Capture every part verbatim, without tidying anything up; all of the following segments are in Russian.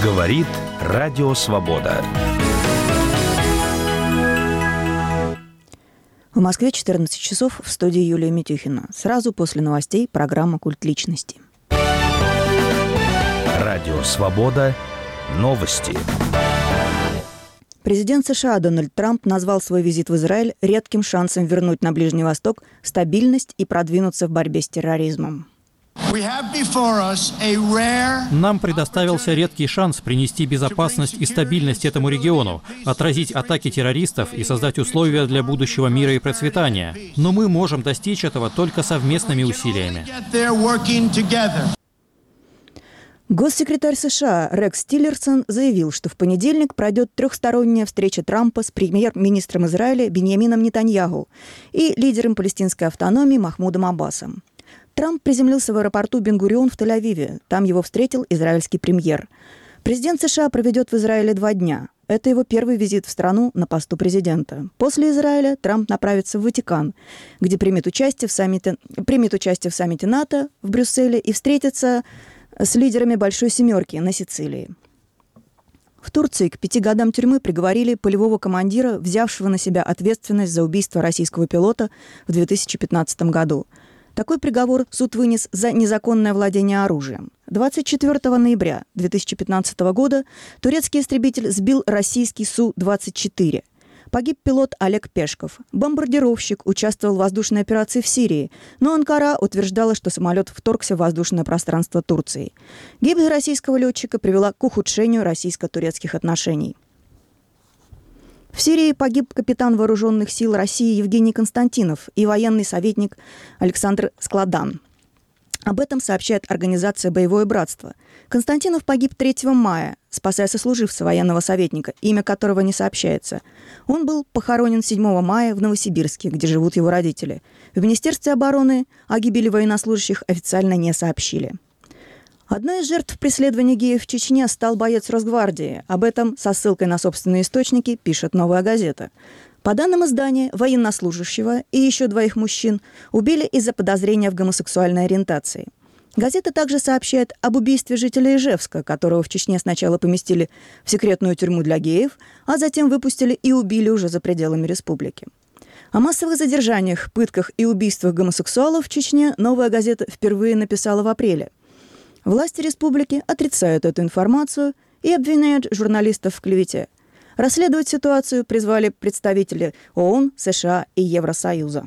Говорит Радио Свобода. В Москве четырнадцать часов, в студии Юлия Митюхина. Сразу после новостей программа «Культ личности». Радио Свобода. Новости. Президент США Дональд Трамп назвал свой визит в Израиль редким шансом вернуть на Ближний Восток стабильность и продвинуться в борьбе с терроризмом. Нам предоставился редкий шанс принести безопасность и стабильность этому региону, отразить атаки террористов и создать условия для будущего мира и процветания. Но мы можем достичь этого только совместными усилиями. Госсекретарь США Рекс Тиллерсон заявил, что в понедельник пройдет трехсторонняя встреча Трампа с премьер-министром Израиля Биньямином Нетаньяху и лидером палестинской автономии Махмудом Аббасом. Трамп приземлился в аэропорту Бен-Гурион в Тель-Авиве. Там его встретил израильский премьер. Президент США проведет в Израиле два дня. Это его первый визит в страну на посту президента. После Израиля Трамп направится в Ватикан, где примет участие в саммите, примет участие в саммите НАТО в Брюсселе и встретится с лидерами Большой Семерки на Сицилии. В Турции к пяти годам тюрьмы приговорили полевого командира, взявшего на себя ответственность за убийство российского пилота в две тысячи пятнадцатом году. Такой приговор суд вынес за незаконное владение оружием. двадцать четвёртого ноября две тысячи пятнадцатого года турецкий истребитель сбил российский Су двадцать четыре. Погиб пилот Олег Пешков. Бомбардировщик участвовал в воздушной операции в Сирии, но Анкара утверждала, что самолет вторгся в воздушное пространство Турции. Гибель российского летчика привела к ухудшению российско-турецких отношений. В Сирии погиб капитан вооруженных сил России Евгений Константинов и военный советник Александр Складан. Об этом сообщает организация «Боевое братство». Константинов погиб третьего мая, спасая сослуживца военного советника, имя которого не сообщается. Он был похоронен седьмого мая в Новосибирске, где живут его родители. В Министерстве обороны о гибели военнослужащих официально не сообщили. Одной из жертв преследования геев в Чечне стал боец Росгвардии. Об этом со ссылкой на собственные источники пишет «Новая газета». По данным издания, военнослужащего и еще двоих мужчин убили из-за подозрения в гомосексуальной ориентации. Газета также сообщает об убийстве жителя Ижевска, которого в Чечне сначала поместили в секретную тюрьму для геев, а затем выпустили и убили уже за пределами республики. О массовых задержаниях, пытках и убийствах гомосексуалов в Чечне «Новая газета» впервые написала в апреле. Власти республики отрицают эту информацию и обвиняют журналистов в клевете. Расследовать ситуацию призвали представители ООН, США и Евросоюза.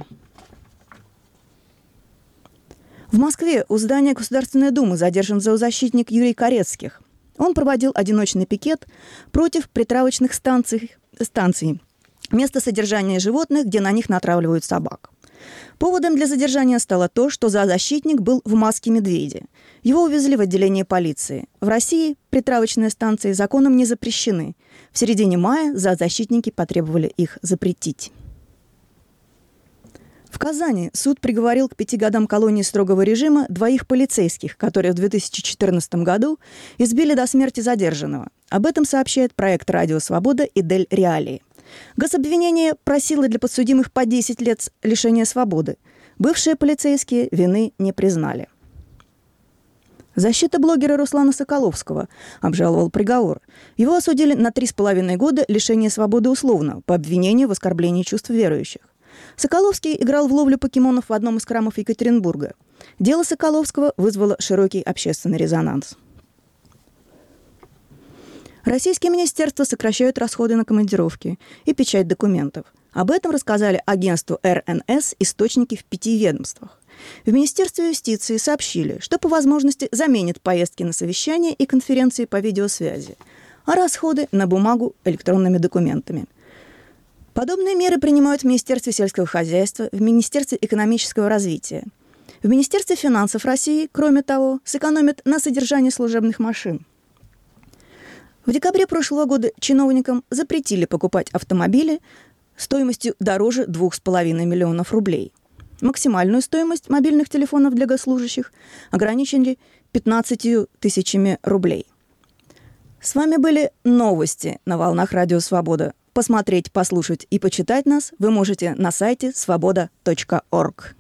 В Москве у здания Государственной Думы задержан зоозащитник Юрий Корецких. Он проводил одиночный пикет против притравочных станций, станций, место содержания животных, где на них натравливают собак. Поводом для задержания стало то, что зоозащитник был в маске медведя. Его увезли в отделение полиции. В России притравочные станции законом не запрещены. В середине мая зоозащитники потребовали их запретить. В Казани суд приговорил к пяти годам колонии строгого режима двоих полицейских, которые в две тысячи четырнадцатом году избили до смерти задержанного. Об этом сообщает проект «Радио Свобода» и «Дель Реалии». Гособвинение просило для подсудимых по десять лет лишения свободы. Бывшие полицейские вины не признали. Защита блогера Руслана Соколовского обжаловал приговор. Его осудили на три с половиной года лишения свободы условно по обвинению в оскорблении чувств верующих. Соколовский играл в ловлю покемонов в одном из храмов Екатеринбурга. Дело Соколовского вызвало широкий общественный резонанс. Российские министерства сокращают расходы на командировки и печать документов. Об этом рассказали агентству эр эн эс источники в пяти ведомствах. В Министерстве юстиции сообщили, что по возможности заменят поездки на совещания и конференции по видеосвязи, а расходы на бумагу электронными документами. Подобные меры принимают в Министерстве сельского хозяйства, в Министерстве экономического развития. В Министерстве финансов России, кроме того, сэкономят на содержании служебных машин. В декабре прошлого года чиновникам запретили покупать автомобили стоимостью дороже двух с половиной миллионов рублей. Максимальную стоимость мобильных телефонов для госслужащих ограничили пятнадцатью тысячами рублей. С вами были новости на волнах Радио Свобода. Посмотреть, послушать и почитать нас вы можете на сайте свобода точка орг.